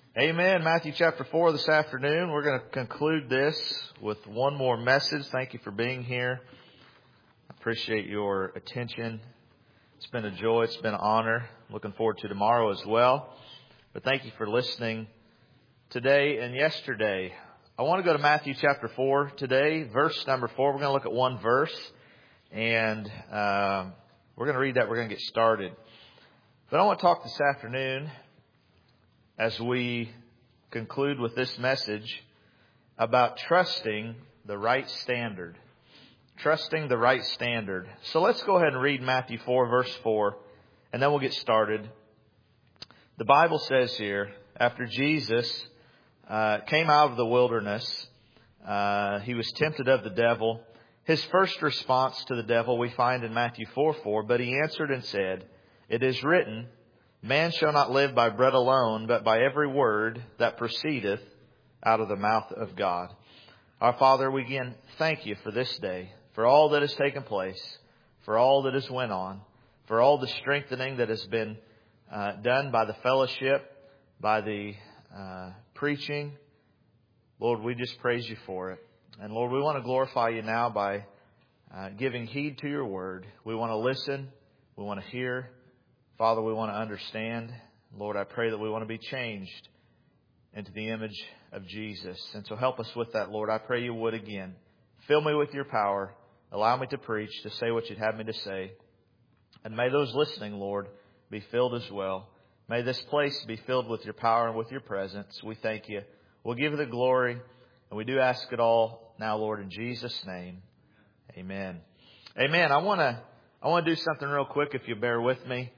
Amen. Matthew chapter 4 this afternoon. We're going to conclude this with one more message. Thank you for being here. I appreciate your attention. It's been a joy. It's been an honor. Looking forward to tomorrow as well. But thank you for listening today and yesterday. I want to go to Matthew chapter 4 today, verse number 4. We're going to look at one verse, and we're going to read that. We're going to get started. But I want to talk this afternoon, as we conclude with this message, about trusting the right standard. Trusting the right standard. So let's go ahead and read Matthew 4, verse 4, and then we'll get started. The Bible says here, after Jesus came out of the wilderness, he was tempted of the devil. His first response to the devil we find in Matthew 4:4, but he answered and said, "It is written, man shall not live by bread alone, but by every word that proceedeth out of the mouth of God." Our Father, we again thank you for this day, for all that has taken place, for all that has went on, for all the strengthening that has been done by the fellowship, by the preaching. Lord, we just praise you for it. And Lord, we want to glorify you now by giving heed to your word. We want to listen. We want to hear. Father, we want to understand. Lord, I pray that we want to be changed into the image of Jesus. And so help us with that, Lord. I pray you would again. Fill me with your power. Allow me to preach, to say what you'd have me to say. And may those listening, Lord, be filled as well. May this place be filled with your power and with your presence. We thank you. We'll give you the glory. And we do ask it all now, Lord, in Jesus' name. Amen. Amen. I want to do something real quick, if you bear with me.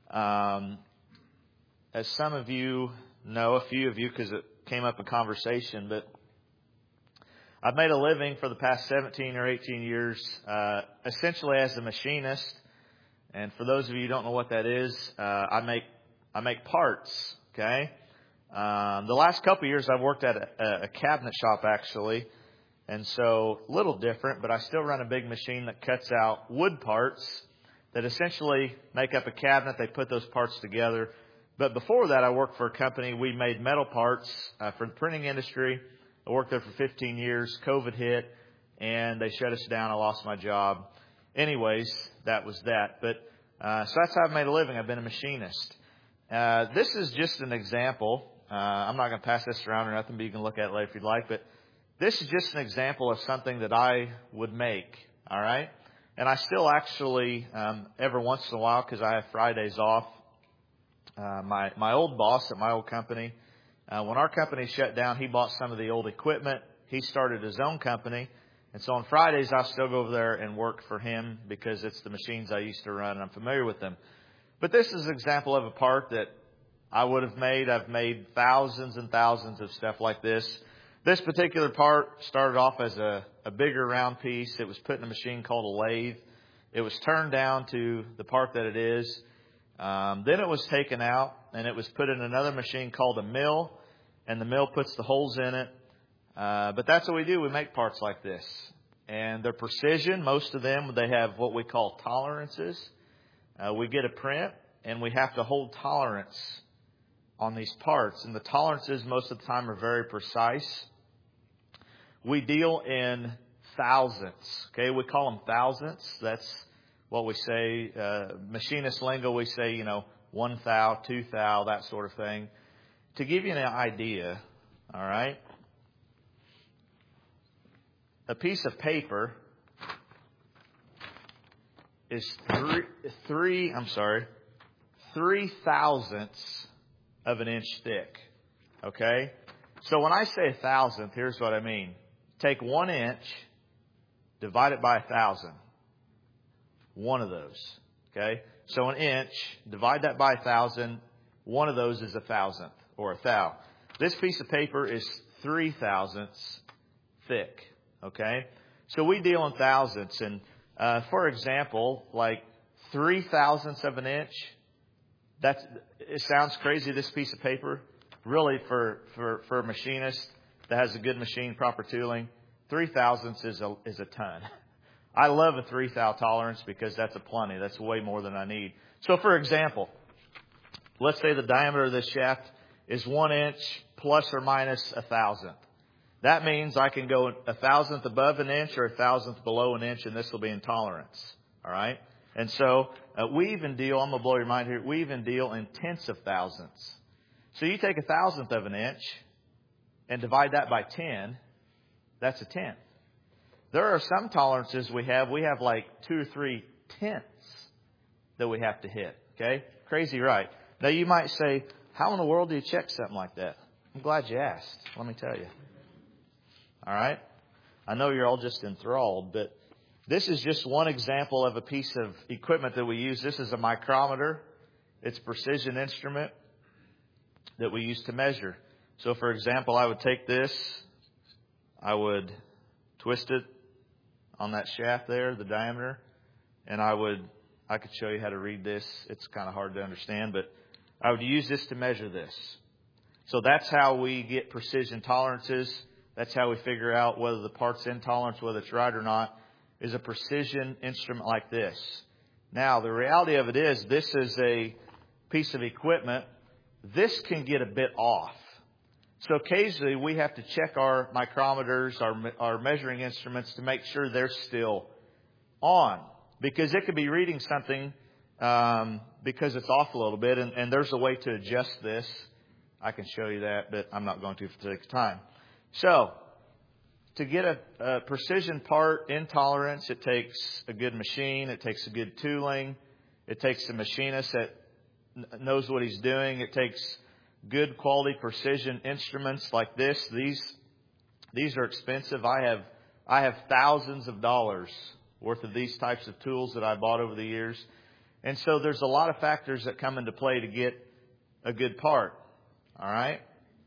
As some of you know, a few of you, because it came up in conversation, but I've made a living for the past 17 or 18 years, essentially as a machinist. And for those of you who don't know what that is, I make parts. Okay. The last couple of years I've worked at a cabinet shop actually. And so a little different, but I still run a big machine that cuts out wood parts that essentially make up a cabinet. They put those parts together. But before that, I worked for a company. We made metal parts for the printing industry. I worked there for 15 years. COVID hit, and they shut us down. I lost my job. Anyways, that was that. But so that's how I've made a living. I've been a machinist. This is just an example. I'm not going to pass this around or nothing, but you can look at it later if you'd like. But this is just an example of something that I would make. All right? And I still actually, every once in a while, because I have Fridays off, my old boss at my old company, when our company shut down, he bought some of the old equipment. He started his own company. And so on Fridays, I still go over there and work for him because it's the machines I used to run and I'm familiar with them. But this is an example of a part that I would have made. I've made thousands and thousands of stuff like this. This particular part started off as a bigger round piece. It was put in a machine called a lathe. It was turned down to the part that it is. Then it was taken out and it was put in another machine called a mill. And the mill puts the holes in it. But that's what we do. We make parts like this. And they're precision. Most of them, they have what we call tolerances. We get a print and we have to hold tolerance on these parts. And the tolerances most of the time are very precise. We deal in thousandths. Okay, we call them thousandths. That's what we say. Machinist lingo, we say, 1 thou, 2 thou, that sort of thing. To give you an idea, all right, a piece of paper is 3 thousandths of an inch thick. Okay? So when I say 1,000th, here's what I mean. Take 1 inch, divide it by 1,000. One of those. Okay? So an inch, divide that by 1,000. One of those is 1,000th or a thou. This piece of paper is 3 thousandths thick. Okay? So we deal in thousandths. And for example, like 3 thousandths of an inch, it sounds crazy, this piece of paper. Really, for a machinist that has a good machine, proper tooling, 3 thousandths is a ton. I love a 3 thou tolerance because that's a plenty. That's way more than I need. So, for example, let's say the diameter of this shaft is 1 inch plus or minus 1,000th. That means I can go 1,000th above an inch or 1,000th below an inch, and this will be in tolerance. All right? And so we even deal, I'm going to blow your mind here, we even deal in tenths of thousandths. So you take 1,000th of an inch and divide that by 10, that's a tenth. There are some tolerances we have like 2 or 3 tenths that we have to hit. Okay? Crazy, right? Now you might say, how in the world do you check something like that? I'm glad you asked. Let me tell you. All right? I know you're all just enthralled, but this is just one example of a piece of equipment that we use. This is a micrometer. It's a precision instrument that we use to measure. So, for example, I would take this. I would twist it on that shaft there, the diameter, and I could show you how to read this. It's kind of hard to understand, but I would use this to measure this. So that's how we get precision tolerances. That's how we figure out whether the part's in tolerance, whether it's right or not, is a precision instrument like this. Now, the reality of it is, this is a piece of equipment. This can get a bit off. So occasionally we have to check our micrometers, our measuring instruments to make sure they're still on. Because it could be reading something because it's off a little bit, and there's a way to adjust this. I can show you that, but I'm not going to for the sake of time. So, to get a precision part in tolerance, it takes a good machine. It takes a good tooling. It takes a machinist that knows what he's doing. It takes good quality precision instruments like this. These are expensive. I have thousands of dollars worth of these types of tools that I bought over the years. And so there's a lot of factors that come into play to get a good part. All right?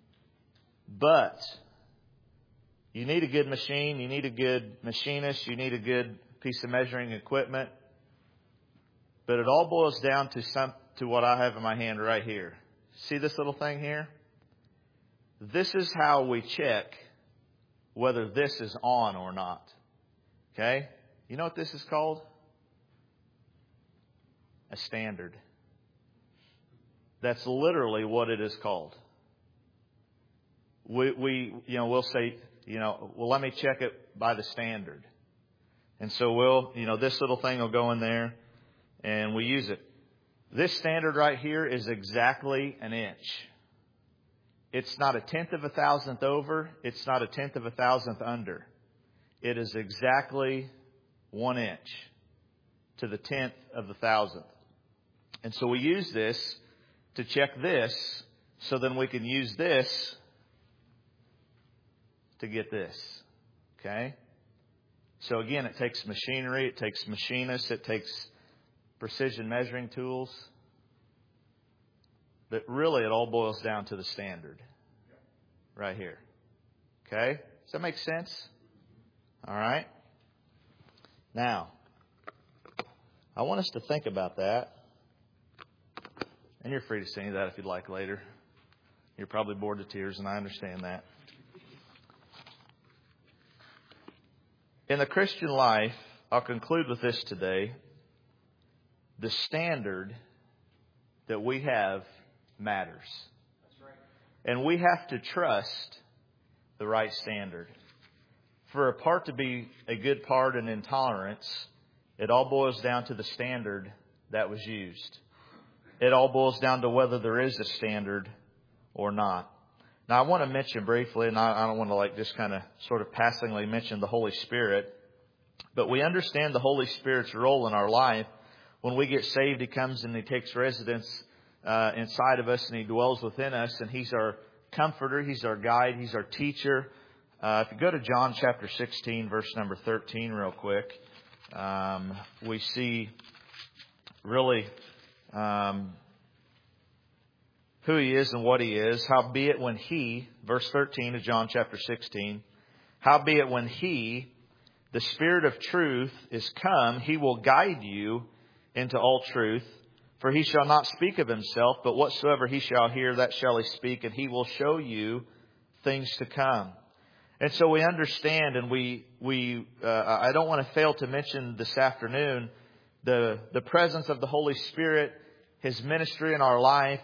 But you need a good machine. You need a good machinist. You need a good piece of measuring equipment. But it all boils down to what I have in my hand right here. See this little thing here? This is how we check whether this is on or not. Okay? You know what this is called? A standard. That's literally what it is called. We'll say, well, let me check it by the standard. And so this little thing will go in there and we use it. This standard right here is exactly an inch. It's not a tenth of a thousandth over. It's not a tenth of a thousandth under. It is exactly 1 inch to the tenth of the thousandth. And so we use this to check this, so then we can use this to get this. Okay? So again, it takes machinery, it takes machinists, it takes precision measuring tools. But really it all boils down to the standard. Right here. Okay? Does that make sense? All right? Now, I want us to think about that. And you're free to sing that if you'd like later. You're probably bored to tears, and I understand that. In the Christian life, I'll conclude with this today. The standard that we have matters. That's right. And we have to trust the right standard. For a part to be a good part in intolerance, it all boils down to the standard that was used. It all boils down to whether there is a standard or not. Now, I want to mention briefly, and I don't want to just kind of sort of passingly mention the Holy Spirit, but we understand the Holy Spirit's role in our life. When we get saved, He comes and He takes residence inside of us, and He dwells within us, and He's our comforter, He's our guide, He's our teacher. If you go to John chapter 16, verse number 13 real quick, we see really who He is and what He is. Howbeit when He, verse 13 of John chapter 16, howbeit when He, the Spirit of truth, is come, He will guide you into all truth. For He shall not speak of Himself, but whatsoever He shall hear, that shall He speak, and He will show you things to come. And so we understand, and I don't want to fail to mention this afternoon the presence of the Holy Spirit, His ministry in our life,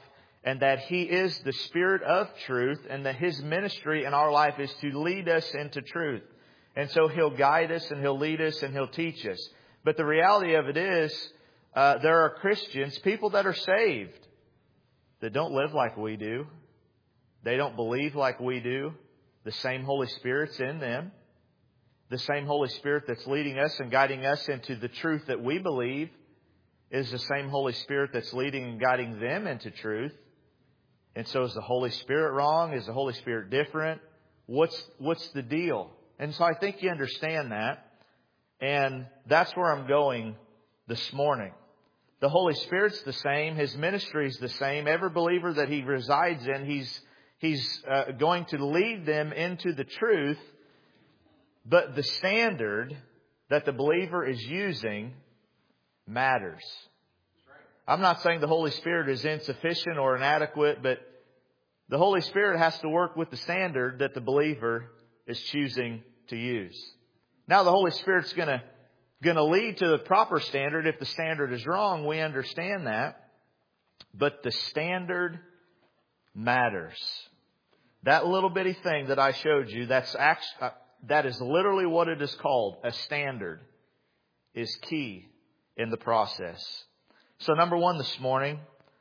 and that He is the Spirit of truth, and that His ministry in our life is to lead us into truth. And so He'll guide us, and He'll lead us, and He'll teach us. But the reality of it is, there are Christians, people that are saved, that don't live like we do. They don't believe like we do. The same Holy Spirit's in them. The same Holy Spirit that's leading us and guiding us into the truth that we believe is the same Holy Spirit that's leading and guiding them into truth. And so is the Holy Spirit wrong? Is the Holy Spirit different? What's the deal? And so I think you understand that. And that's where I'm going this morning. The Holy Spirit's the same. His ministry is the same. Every believer that He resides in, He's going to lead them into the truth. But the standard that the believer is using matters. I'm not saying the Holy Spirit is insufficient or inadequate, but the Holy Spirit has to work with the standard that the believer is choosing to use. Now the Holy Spirit's going to lead to the proper standard. If the standard is wrong, we understand that. But the standard matters. That little bitty thing that I showed you, that is literally what it is called. A standard is key in the process. So number one this morning,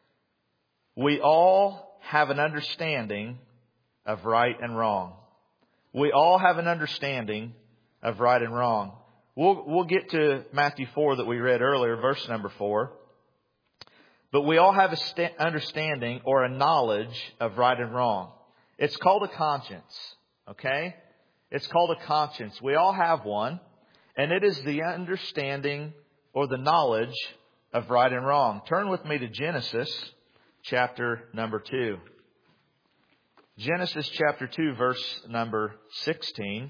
we all have an understanding of right and wrong. We all have an understanding of right and wrong. We'll get to Matthew 4 that we read earlier, verse number 4. But we all have an understanding or a knowledge of right and wrong. It's called a conscience. Okay? It's called a conscience. We all have one. And it is the understanding or the knowledge of right and wrong. Turn with me to Genesis chapter number 2. Genesis chapter 2, verse number 16.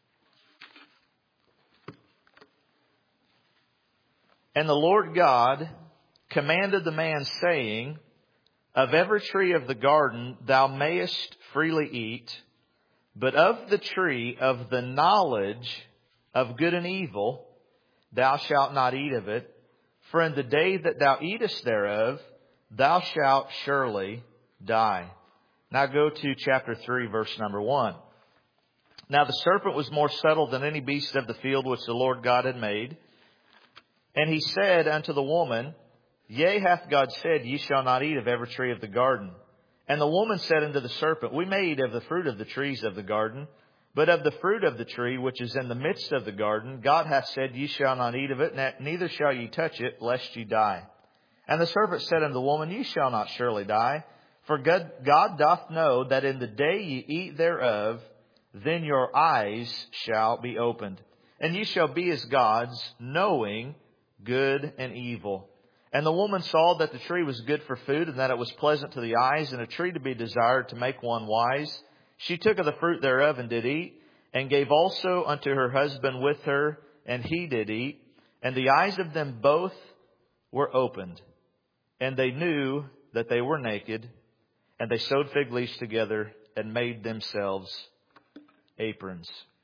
And the Lord God commanded the man, saying, of every tree of the garden thou mayest freely eat, but of the tree of the knowledge of good and evil thou shalt not eat of it. For in the day that thou eatest thereof, thou shalt surely die. Now go to chapter 3, verse number 1. Now the serpent was more subtle than any beast of the field which the Lord God had made. And he said unto the woman, Yea, hath God said, Ye shall not eat of every tree of the garden. And the woman said unto the serpent, We may eat of the fruit of the trees of the garden, but of the fruit of the tree which is in the midst of the garden, God hath said, Ye shall not eat of it, neither shall ye touch it, lest ye die. And the serpent said unto the woman, Ye shall not surely die, for God doth know that in the day ye eat thereof, then your eyes shall be opened, and ye shall be as gods, knowing good and evil. And the woman saw that the tree was good for food, and that it was pleasant to the eyes, and a tree to be desired to make one wise. She took of the fruit thereof and did eat, and gave also unto her husband with her, and he did eat. And the eyes of them both were opened, and they knew that they were naked, and they sewed fig leaves together and made themselves aprons.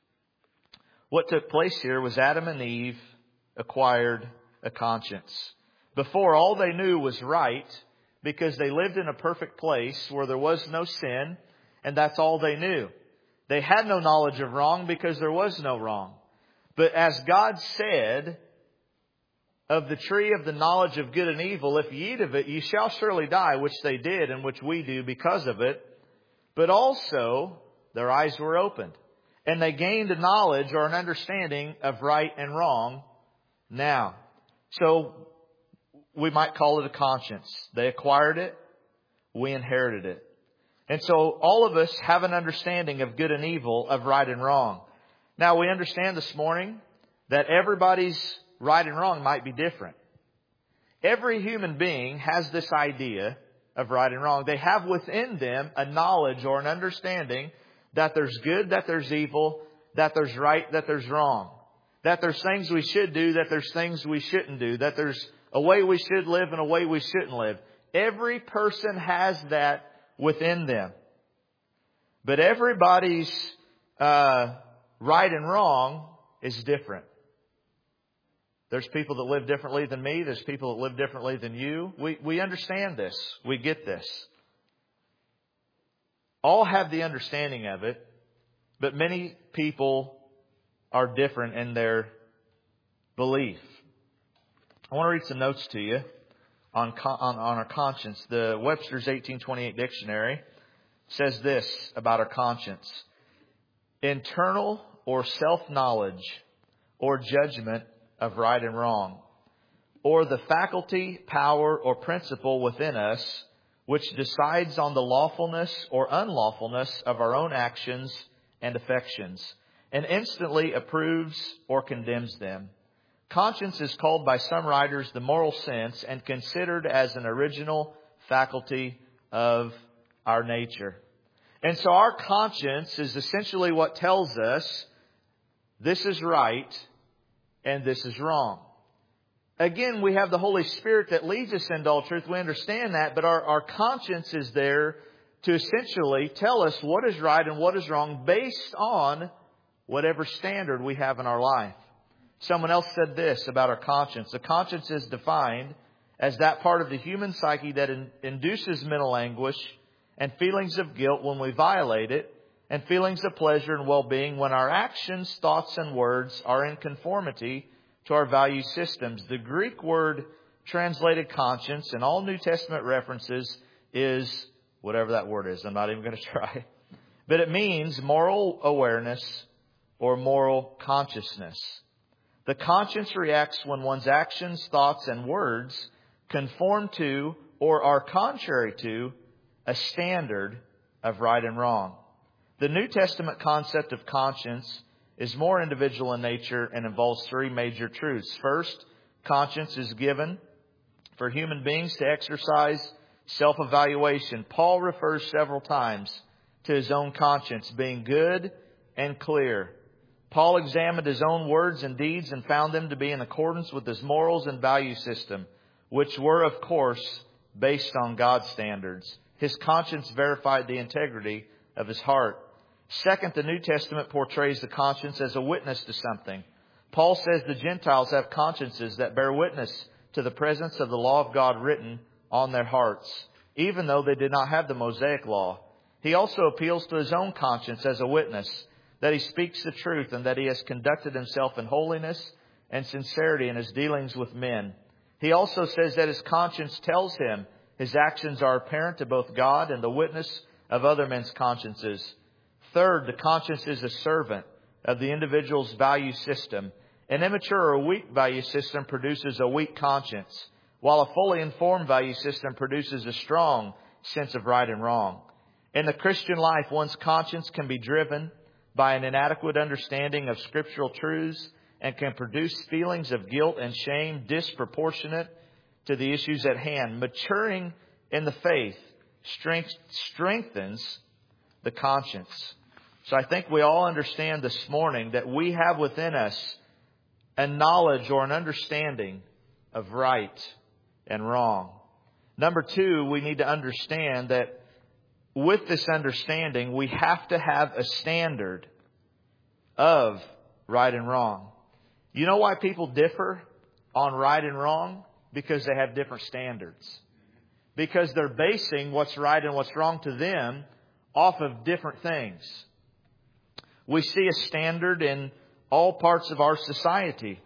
What took place here was Adam and Eve acquired a conscience. Before, all they knew was right, because they lived in a perfect place where there was no sin, and that's all they knew. They had no knowledge of wrong because there was no wrong. But as God said, of the tree of the knowledge of good and evil, if ye eat of it, ye shall surely die, which they did and which we do because of it. But also, their eyes were opened, and they gained a knowledge or an understanding of right and wrong now. So, we might call it a conscience. They acquired it. We inherited it. And so all of us have an understanding of good and evil, of right and wrong. Now we understand this morning that everybody's right and wrong might be different. Every human being has this idea of right and wrong. They have within them a knowledge or an understanding that there's good, that there's evil, that there's right, that there's wrong. That there's things we should do, that there's things we shouldn't do, that there's a way we should live and a way we shouldn't live. Every person has that within them. But everybody's right and wrong is different. There's people that live differently than me. There's people that live differently than you. We understand this. We get this. all have the understanding of it, but many people are different in their belief. I want to read some notes to you on our conscience. The Webster's 1828 dictionary says this about our conscience: internal or self-knowledge or judgment of right and wrong, or the faculty, power, or principle within us which decides on the lawfulness or unlawfulness of our own actions and affections, and instantly approves or condemns them. Conscience is called by some writers the moral sense and considered as an original faculty of our nature. And so our conscience is essentially what tells us this is right and this is wrong. Again, we have the Holy Spirit that leads us into all truth. We understand that, but our conscience is there to essentially tell us what is right and what is wrong based on whatever standard we have in our life. Someone else said this about our conscience: the conscience is defined as that part of the human psyche that induces mental anguish and feelings of guilt when we violate it, and feelings of pleasure and well-being when our actions, thoughts, and words are in conformity to our value systems. The Greek word translated conscience in all New Testament references is whatever that word is. I'm not even going to try. But it means moral awareness or moral consciousness. The conscience reacts when one's actions, thoughts, and words conform to or are contrary to a standard of right and wrong. The New Testament concept of conscience is more individual in nature and involves three major truths. First, conscience is given for human beings to exercise self-evaluation. Paul refers several times to his own conscience being good and clear. Paul examined his own words and deeds and found them to be in accordance with his morals and value system, which were, of course, based on God's standards. His conscience verified the integrity of his heart. Second, the New Testament portrays the conscience as a witness to something. Paul says the Gentiles have consciences that bear witness to the presence of the law of God written on their hearts, even though they did not have the Mosaic law. He also appeals to his own conscience as a witness, that he speaks the truth and that he has conducted himself in holiness and sincerity in his dealings with men. He also says that his conscience tells him his actions are apparent to both God and the witness of other men's consciences. Third, the conscience is a servant of the individual's value system. An immature or weak value system produces a weak conscience, while a fully informed value system produces a strong sense of right and wrong. In the Christian life, one's conscience can be driven by an inadequate understanding of scriptural truths and can produce feelings of guilt and shame disproportionate to the issues at hand. Maturing in the faith strengthens the conscience. So I think we all understand this morning that we have within us a knowledge or an understanding of right and wrong. Number two, we need to understand that with this understanding, we have to have a standard of right and wrong. You know why people differ on right and wrong? Because they have different standards. Because they're basing what's right and what's wrong to them off of different things. We see a standard in all parts of our society.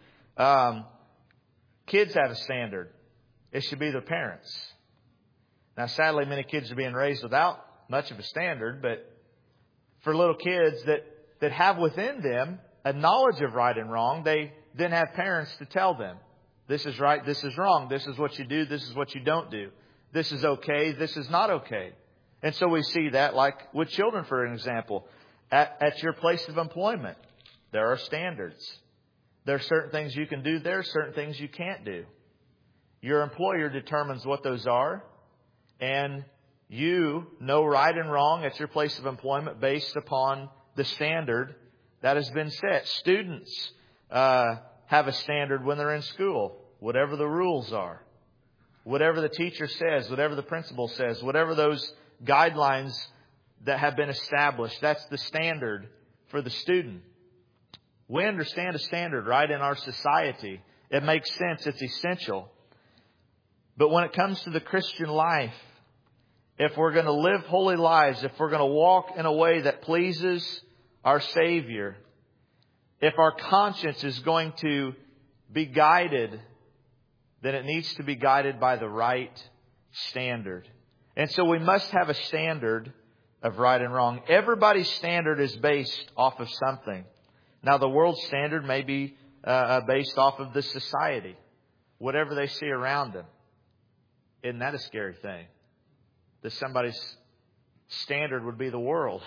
Kids have a standard. It should be their parents. Now, sadly, many kids are being raised without much of a standard, but for little kids that have within them a knowledge of right and wrong, they then have parents to tell them, this is right, this is wrong, this is what you do, this is what you don't do. This is okay, this is not okay. And so we see that like with children, for an example. At your place of employment, there are standards. There are certain things you can do. There are certain things you can't do. Your employer determines what those are. And you know right and wrong at your place of employment based upon the standard that has been set. Students have a standard when they're in school. Whatever the rules are. Whatever the teacher says. Whatever the principal says. Whatever those guidelines that have been established. That's the standard for the student. We understand a standard, right, in our society. It makes sense. It's essential. But when it comes to the Christian life, if we're going to live holy lives, if we're going to walk in a way that pleases our Savior, if our conscience is going to be guided, then it needs to be guided by the right standard. And so we must have a standard of right and wrong. Everybody's standard is based off of something. Now, the world's standard may be based off of the society, whatever they see around them. Isn't that a scary thing? That somebody's standard would be the world.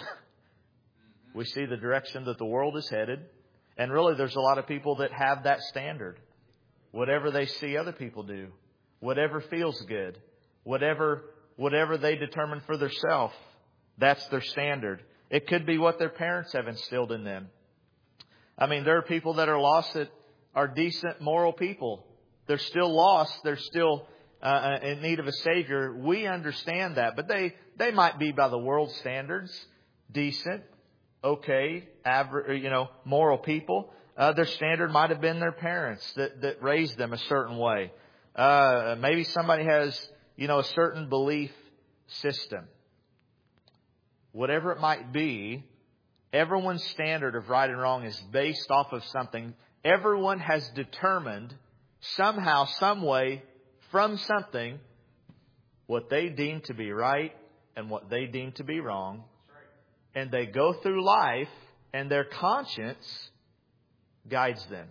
We see the direction that the world is headed. And really, there's a lot of people that have that standard. Whatever they see other people do, whatever feels good, whatever they determine for themselves, that's their standard. It could be what their parents have instilled in them. I mean, there are people that are lost that are decent, moral people. They're still lost. They're still in need of a Savior. We understand that. But they might be, by the world's standards, decent, okay, average, moral people. Their standard might have been their parents that raised them a certain way. Maybe somebody has, a certain belief system. Whatever it might be, everyone's standard of right and wrong is based off of something. Everyone has determined somehow, some way, from something, what they deem to be right and what they deem to be wrong. And they go through life and their conscience guides them.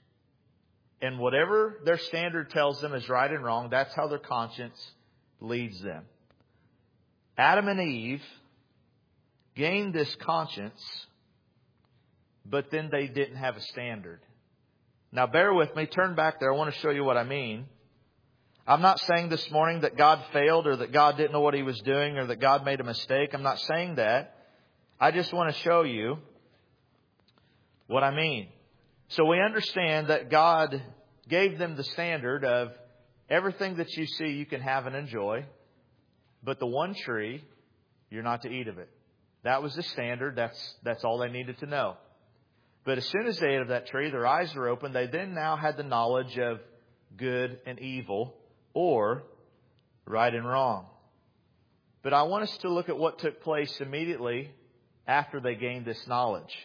And whatever their standard tells them is right and wrong, that's how their conscience leads them. Adam and Eve gained this conscience, but then they didn't have a standard. Now bear with me, turn back there. I want to show you what I mean. I'm not saying this morning that God failed or that God didn't know what He was doing or that God made a mistake. I'm not saying that. I just want to show you what I mean. So we understand that God gave them the standard of everything that you see you can have and enjoy, but the one tree, you're not to eat of it. That was the standard. That's all they needed to know. But as soon as they ate of that tree, their eyes were open. They then now had the knowledge of good and evil, or right and wrong. But I want us to look at what took place immediately after they gained this knowledge.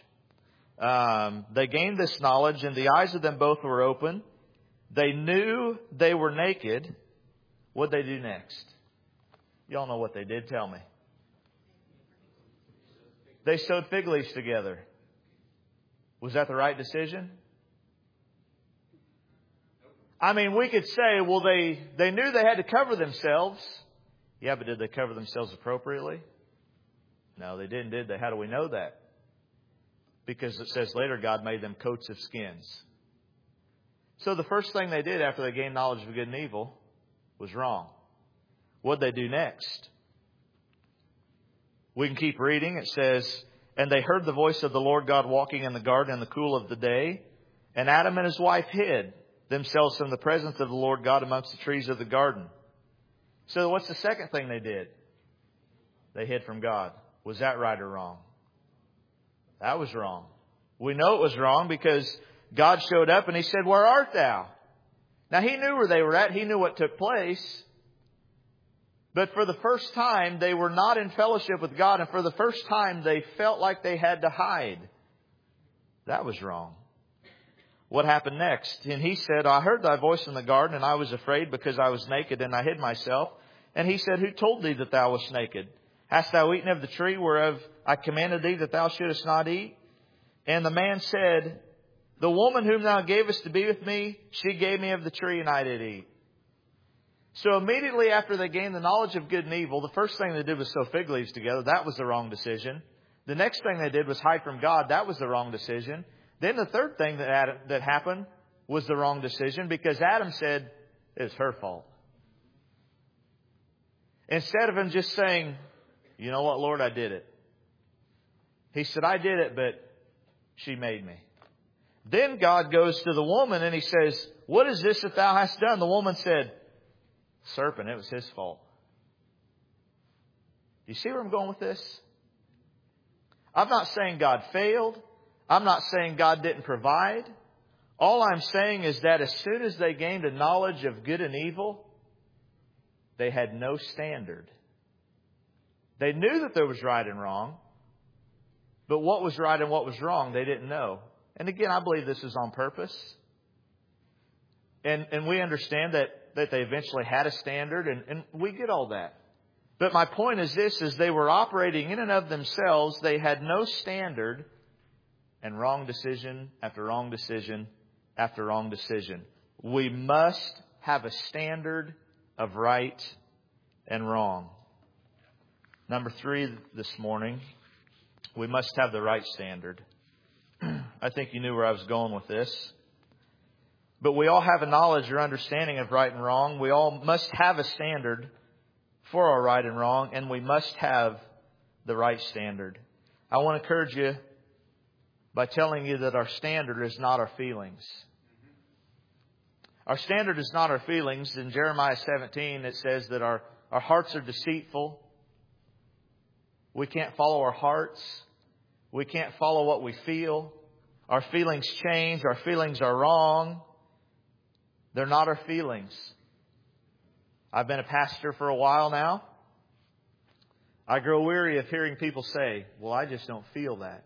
They gained this knowledge and the eyes of them both were open. They knew they were naked. What'd they do next? Y'all know what they did, tell me. They sewed fig leaves together. Was that the right decision? I mean, we could say, well, they knew they had to cover themselves. Yeah, but did they cover themselves appropriately? No, they didn't, did they? How do we know that? Because it says later God made them coats of skins. So the first thing they did after they gained knowledge of good and evil was wrong. What'd they do next? We can keep reading. It says, and they heard the voice of the Lord God walking in the garden in the cool of the day. And Adam and his wife hid themselves from the presence of the Lord God amongst the trees of the garden. So what's the second thing they did? They hid from God. Was that right or wrong? That was wrong. We know it was wrong because God showed up and He said, where art thou? Now He knew where they were at. He knew what took place. But for the first time, they were not in fellowship with God. And for the first time, they felt like they had to hide. That was wrong. What happened next? And he said, I heard thy voice in the garden, and I was afraid because I was naked, and I hid myself. And He said, who told thee that thou wast naked? Hast thou eaten of the tree whereof I commanded thee that thou shouldest not eat? And the man said, the woman whom thou gavest to be with me, she gave me of the tree, and I did eat. So immediately after they gained the knowledge of good and evil, the first thing they did was sew fig leaves together. That was the wrong decision. The next thing they did was hide from God. That was the wrong decision. Then the third thing that happened was the wrong decision because Adam said, it's her fault. Instead of him just saying, you know what, Lord, I did it. He said, I did it, but she made me. Then God goes to the woman and He says, what is this that thou hast done? The woman said, serpent, it was his fault. You see where I'm going with this? I'm not saying God failed. I'm not saying God didn't provide. All I'm saying is that as soon as they gained a knowledge of good and evil, they had no standard. They knew that there was right and wrong. But what was right and what was wrong, they didn't know. And again, I believe this is on purpose. And we understand that they eventually had a standard, and we get all that. But my point is this, is they were operating in and of themselves. They had no standard, and wrong decision after wrong decision after wrong decision. We must have a standard of right and wrong. Number 3 this morning, we must have the right standard. I think you knew where I was going with this. But we all have a knowledge or understanding of right and wrong. We all must have a standard for our right and wrong, and we must have the right standard. I want to encourage you by telling you that our standard is not our feelings. Our standard is not our feelings. In Jeremiah 17, it says that our hearts are deceitful. We can't follow our hearts. We can't follow what we feel. Our feelings change. Our feelings are wrong. They're not our feelings. I've been a pastor for a while now. I grow weary of hearing people say, well, I just don't feel that.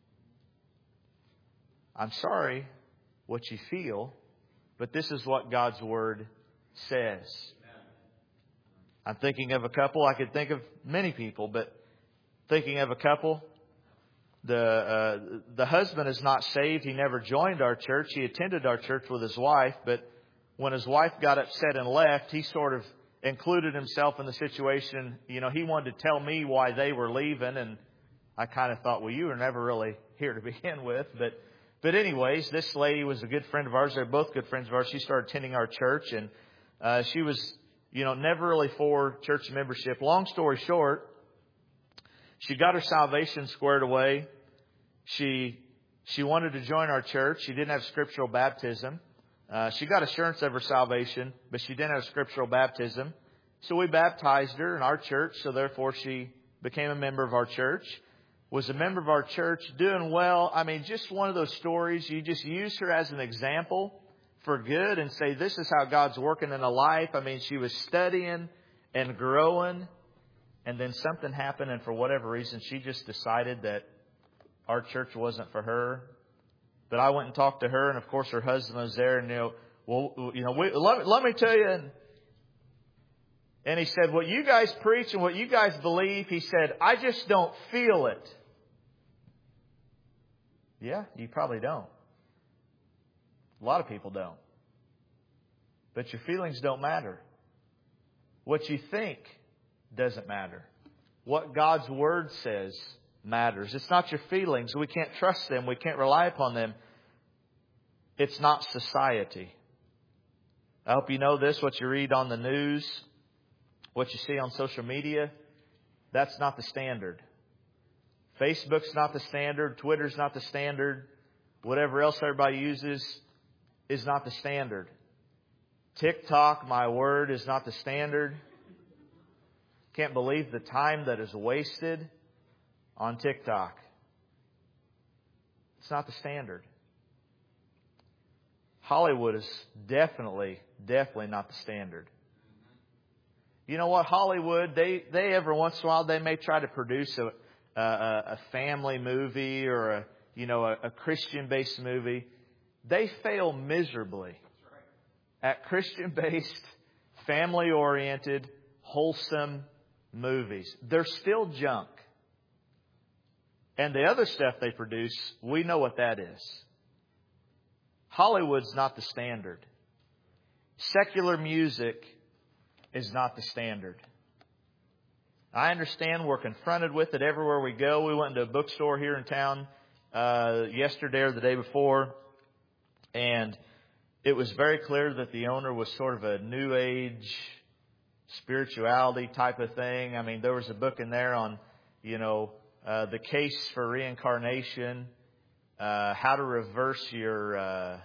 I'm sorry what you feel, but this is what God's Word says. I'm thinking of a couple. I could think of many people, but thinking of a couple. The husband is not saved. He never joined our church. He attended our church with his wife, but when his wife got upset and left, he sort of included himself in the situation. You know, he wanted to tell me why they were leaving, and I kind of thought, well, you were never really here to begin with. But anyways, this lady was a good friend of ours. They're both good friends of ours. She started attending our church, and she was, never really for church membership. Long story short, she got her salvation squared away. She wanted to join our church. She didn't have scriptural baptism. She got assurance of her salvation, but she didn't have scriptural baptism. So we baptized her in our church, so therefore she became a member of our church. Was a member of our church, doing well. I mean, just one of those stories. You just use her as an example for good and say, this is how God's working in a life. I mean, she was studying and growing, and then something happened, and for whatever reason, she just decided that our church wasn't for her. But I went and talked to her, and of course her husband was there, and let me tell you. And he said, what you guys preach and what you guys believe, he said, I just don't feel it. Yeah, you probably don't. A lot of people don't. But your feelings don't matter. What you think doesn't matter. What God's Word says matters. It's not your feelings. We can't trust them. We can't rely upon them. It's not society. I hope you know this, what you read on the news, what you see on social media, that's not the standard. Facebook's not the standard. Twitter's not the standard. Whatever else everybody uses is not the standard. TikTok, my word, is not the standard. Can't believe the time that is wasted on TikTok. It's not the standard. Hollywood is definitely not the standard. You know what? Hollywood, they every once in a while, they may try to produce a family movie or a Christian-based movie. They fail miserably at Christian-based, family-oriented, wholesome movies. They're still junk. And the other stuff they produce, we know what that is. Hollywood's not the standard. Secular music is not the standard. I understand we're confronted with it everywhere we go. We went into a bookstore here in town yesterday or the day before, and it was very clear that the owner was sort of a New Age spirituality type of thing. I mean, there was a book in there on, the case for reincarnation, how to reverse your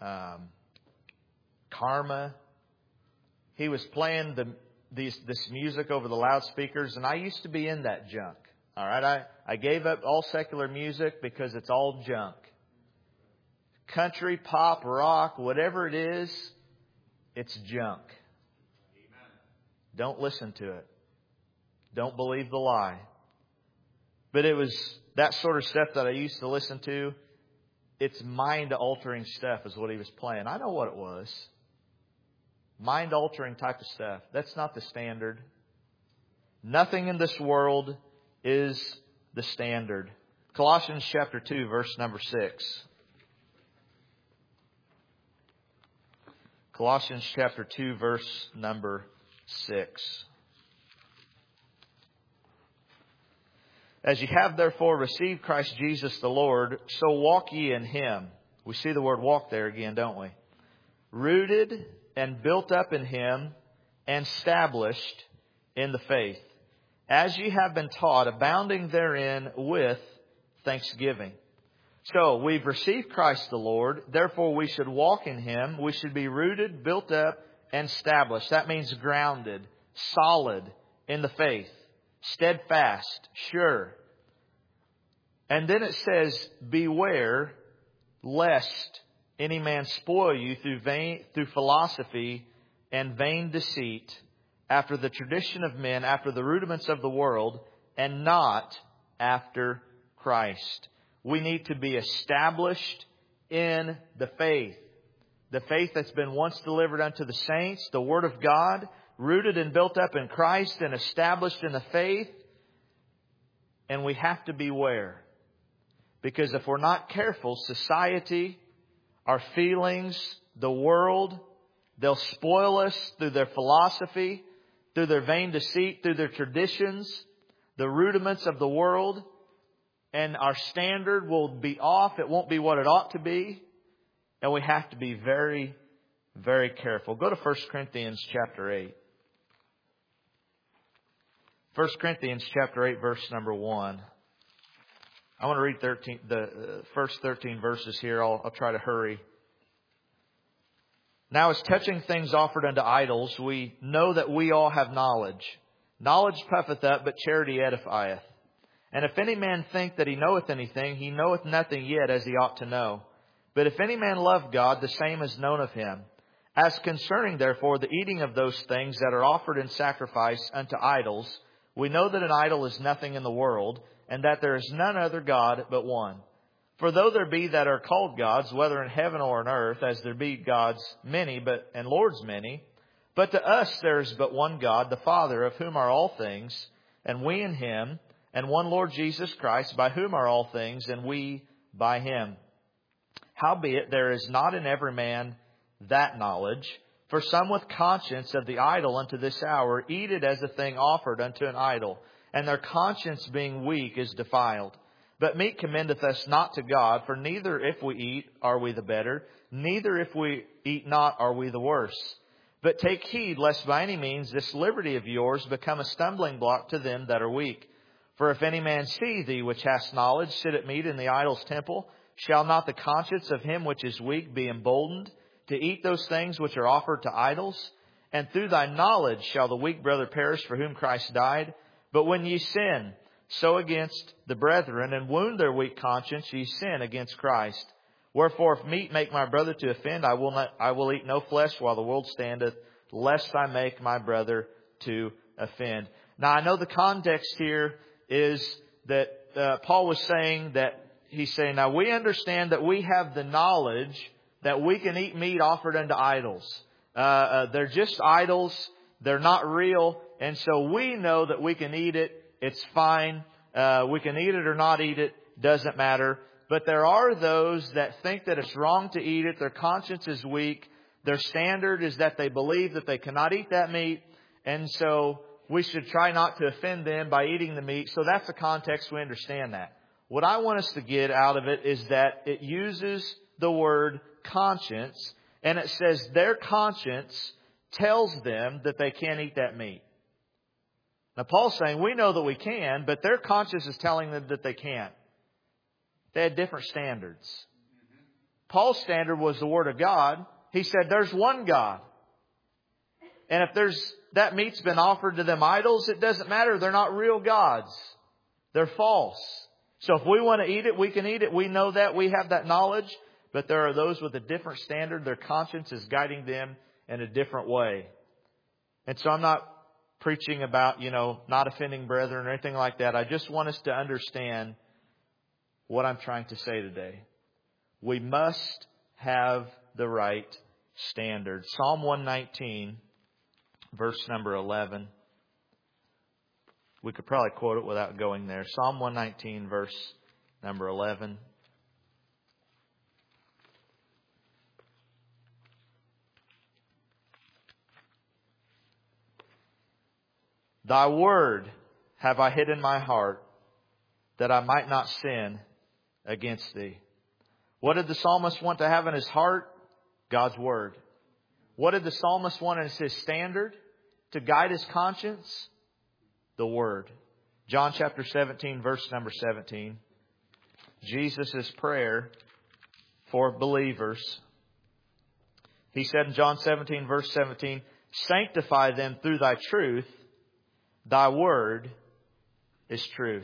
karma. He was playing this music over the loudspeakers, and I used to be in that junk. All right, I gave up all secular music because it's all junk. Country, pop, rock, whatever it is, it's junk. Don't listen to it. Don't believe the lie. But it was that sort of stuff that I used to listen to. It's mind-altering stuff is what he was playing. I know what it was. Mind-altering type of stuff. That's not the standard. Nothing in this world is the standard. Colossians chapter 2, verse number 6. Colossians chapter 2, verse number 6. As ye have therefore received Christ Jesus the Lord, so walk ye in Him. We see the word walk there again, don't we? Rooted and built up in Him and established in the faith. As ye have been taught, abounding therein with thanksgiving. So, we've received Christ the Lord, therefore we should walk in Him. We should be rooted, built up, and established. That means grounded, solid in the faith. Steadfast, sure. And then it says, beware lest any man spoil you through philosophy and vain deceit, after the tradition of men, after the rudiments of the world, and not after Christ. We need to be established in the faith. The faith that's been once delivered unto the saints, the Word of God, rooted and built up in Christ and established in the faith. And we have to beware. Because if we're not careful, society, our feelings, the world, they'll spoil us through their philosophy, through their vain deceit, through their traditions, the rudiments of the world. And our standard will be off. It won't be what it ought to be. And we have to be very, very careful. Go to 1 Corinthians chapter 8. 1 Corinthians chapter 8, verse number 1. I want to read the first 13 verses here. I'll try to hurry. Now as touching things offered unto idols, we know that we all have knowledge. Knowledge puffeth up, but charity edifieth. And if any man think that he knoweth anything, he knoweth nothing yet as he ought to know. But if any man love God, the same is known of him. As concerning therefore the eating of those things that are offered in sacrifice unto idols, we know that an idol is nothing in the world, and that there is none other God but one. For though there be that are called gods, whether in heaven or on earth, as there be gods many, and lords many, but to us there is but one God, the Father, of whom are all things, and we in Him, and one Lord Jesus Christ, by whom are all things, and we by Him. Howbeit there is not in every man that knowledge. For some with conscience of the idol unto this hour eat it as a thing offered unto an idol, and their conscience being weak is defiled. But meat commendeth us not to God, for neither if we eat are we the better, neither if we eat not are we the worse. But take heed lest by any means this liberty of yours become a stumbling block to them that are weak. For if any man see thee which hast knowledge sit at meat in the idol's temple, shall not the conscience of him which is weak be emboldened to eat those things which are offered to idols? And through thy knowledge shall the weak brother perish for whom Christ died? But when ye sin, so against the brethren, and wound their weak conscience, ye sin against Christ. Wherefore, if meat make my brother to offend, I will eat no flesh while the world standeth, lest I make my brother to offend. Now, I know the context here is that Paul was saying that he's saying, now we understand that we have the knowledge that we can eat meat offered unto idols. They're just idols. They're not real. And so we know that we can eat it. It's fine. We can eat it or not eat it. Doesn't matter. But there are those that think that it's wrong to eat it. Their conscience is weak. Their standard is that they believe that they cannot eat that meat. And so we should try not to offend them by eating the meat. So that's the context. We understand that. What I want us to get out of it is that it uses the word conscience. And it says their conscience tells them that they can't eat that meat. Now Paul's saying we know that we can, but their conscience is telling them that they can't. They had different standards. Paul's standard was the Word of God. He said there's one God. And if that meat's been offered to them idols, it doesn't matter. They're not real gods. They're false. So if we want to eat it, we can eat it. We know that. We have that knowledge. But there are those with a different standard. Their conscience is guiding them in a different way. And so I'm not preaching about, not offending brethren or anything like that. I just want us to understand what I'm trying to say today. We must have the right standard. Psalm 119, verse number 11. We could probably quote it without going there. Psalm 119, verse number 11. Thy word have I hid in my heart, that I might not sin against Thee. What did the psalmist want to have in his heart? God's word. What did the psalmist want as his standard to guide his conscience? The word. John chapter 17, verse number 17. Jesus' prayer for believers. He said in John 17, verse 17, sanctify them through Thy truth. Thy word is truth.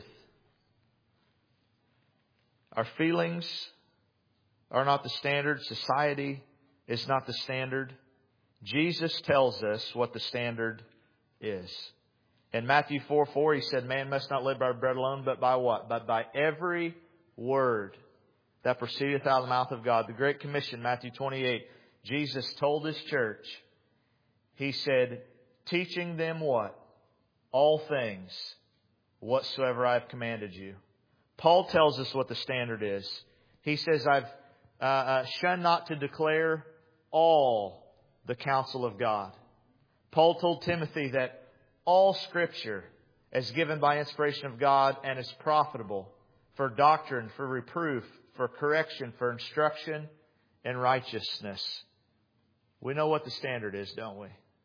Our feelings are not the standard. Society is not the standard. Jesus tells us what the standard is. In Matthew 4:4, He said, man must not live by bread alone, but by what? But by every word that proceedeth out of the mouth of God. The Great Commission, Matthew 28, Jesus told His church, He said, teaching them what? All things whatsoever I have commanded you. Paul tells us what the standard is. He says, I've shunned not to declare all the counsel of God. Paul told Timothy that all Scripture is given by inspiration of God and is profitable for doctrine, for reproof, for correction, for instruction in righteousness. We know what the standard is, don't we?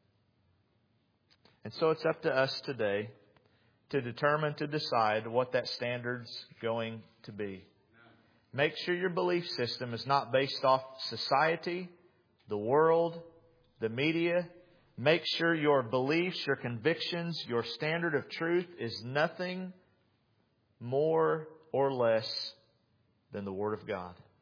And so it's up to us today to determine, to decide what that standard's going to be. Make sure your belief system is not based off society, the world, the media. Make sure your beliefs, your convictions, your standard of truth is nothing more or less than the Word of God.